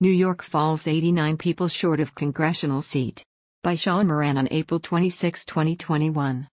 New York falls 89 people short of congressional seat. By Sean Moran on April 26, 2021.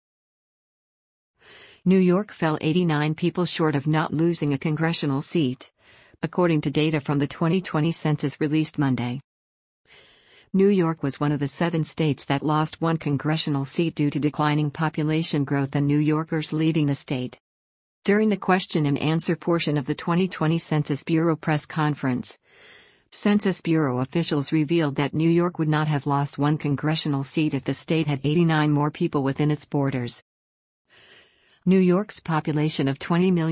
New York fell 89 people short of not losing a congressional seat, according to data from the 2020 census released Monday. New York was one of the 7 states that lost one congressional seat due to declining population growth and New Yorkers leaving the state. During the question and answer portion of the 2020 Census Bureau press conference, Census Bureau officials revealed that New York would not have lost one congressional seat if the state had 89 more people within its borders. New York's population of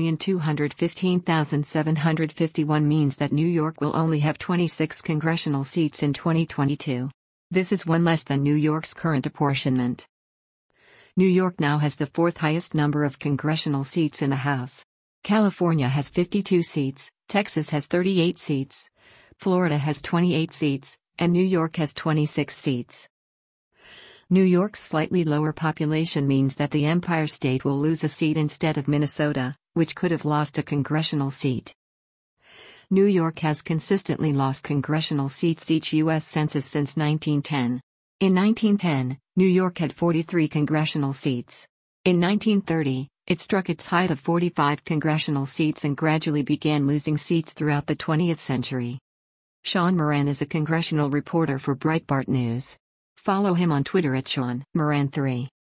20,215,751 means that New York will only have 26 congressional seats in 2022. This is one less than New York's current apportionment. New York now has the 4th highest number of congressional seats in the House. California has 52 seats, Texas has 38 seats, Florida has 28 seats, and New York has 26 seats. New York's slightly lower population means that the Empire State will lose a seat instead of Minnesota, which could have lost a congressional seat. New York has consistently lost congressional seats each U.S. Census since 1910. In 1910, New York had 43 congressional seats. In 1930, it struck its height of 45 congressional seats and gradually began losing seats throughout the 20th century. Sean Moran is a congressional reporter for Breitbart News. Follow him on Twitter at Sean Moran3.